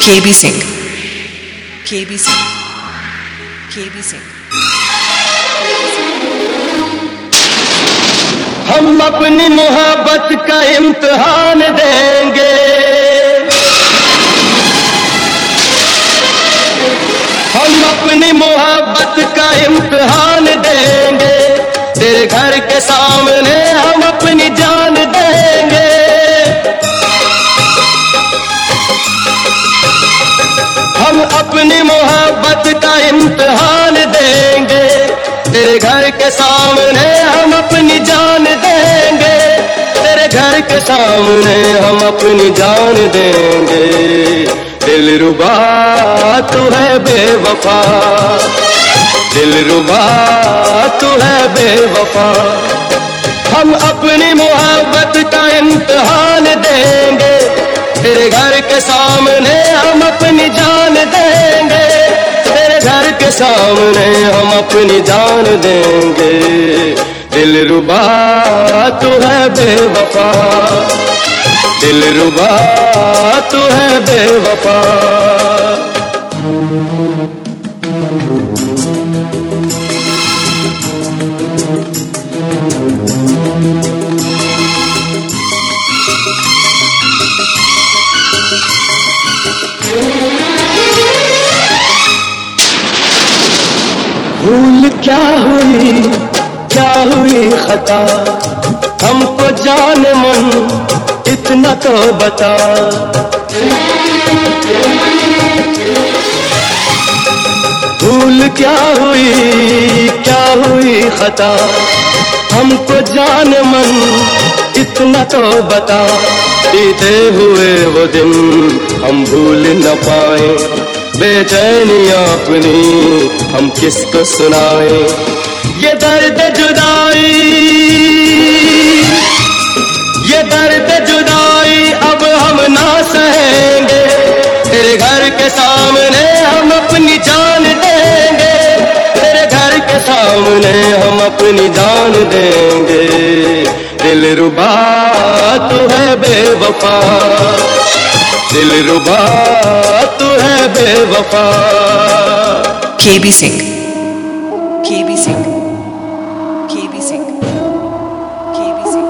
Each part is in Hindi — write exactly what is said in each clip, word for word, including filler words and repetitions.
केबी सिंह, केबी सिंह, केबी सिंह। हम अपनी मोहब्बत का इम्तिहान देंगे, हम अपनी मोहब्बत का इम्तिहान देंगे। तेरे घर के सामने हम अपनी जान देंगे। हम अपनी मोहब्बत का इम्तिहान देंगे। तेरे घर के सामने हम अपनी जान देंगे। तेरे घर के सामने हम अपनी जान देंगे। दिलरुबा तू है बेवफा, दिलरुबा तू है बेवफा। हम अपनी मोहब्बत का इम्तिहान देंगे। तेरे घर के सामने हम अपनी जान देंगे। तेरे घर के सामने हम अपनी जान देंगे। दिलरुबा तू है बेवफा, दिलरुबा तू है बेवफा। भूल क्या हुई, क्या हुई खता, हमको जान मन इतना तो बता। भूल क्या हुई, क्या हुई खता, हमको जान मन इतना तो बता। बीते हुए वो दिन हम भूल न पाए, बेचैनियां अपनी हम किसको सुनाए। ये दर्द जुदाई, ये दर्द जुदाई अब हम ना सहेंगे। तेरे घर के सामने हम अपनी जान देंगे। तेरे घर के सामने हम अपनी जान देंगे। दिलरुबा तू है बेवफा, दिलरुबा तू है बेवफा। केबी सिंह, केबी सिंह, केबी सिंह, केबी सिंह।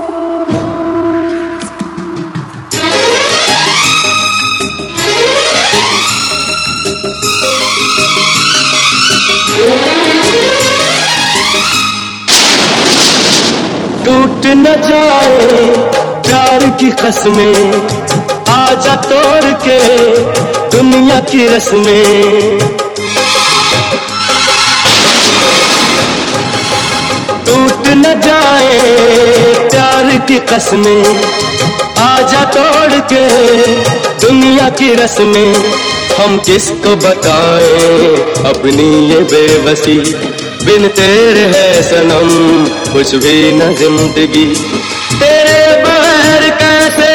टूट न जाए प्यार की कसमें, आजा तोड़ के दुनिया की रस्में। टूट न जाए प्यार की कसमें, आजा तोड़ के दुनिया की रस्में। हम किसको बताएं अपनी ये बेबसी, बिन तेरे है सनम कुछ भी न जिंदगी। तेरे बगैर कैसे,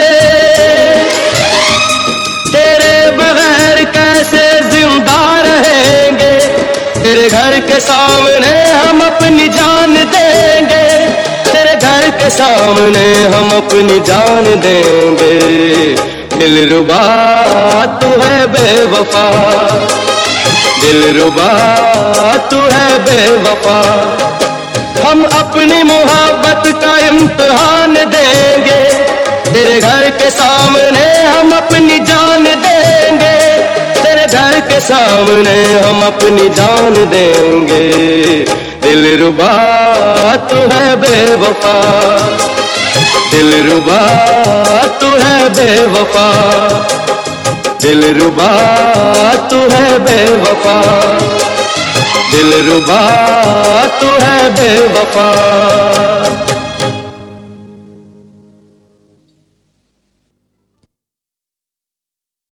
तेरे बगैर कैसे जिंदा रहेंगे। तेरे घर के सामने हम अपनी जान देंगे। तेरे घर के सामने हम अपनी जान देंगे। दिलरुबा तू है बेवफा, दिलरुबा तू है बेवफा। हम अपनी मोहब्बत का इम्तिहान देंगे। तेरे घर के सामने हम अपनी जान देंगे। तेरे घर के सामने हम अपनी जान देंगे। दिलरुबा तू है बेवफा, दिलरुबा तू है बेवफा। दिलरुबा तू है बेवफा, दिलरुबा तू है बेवफा।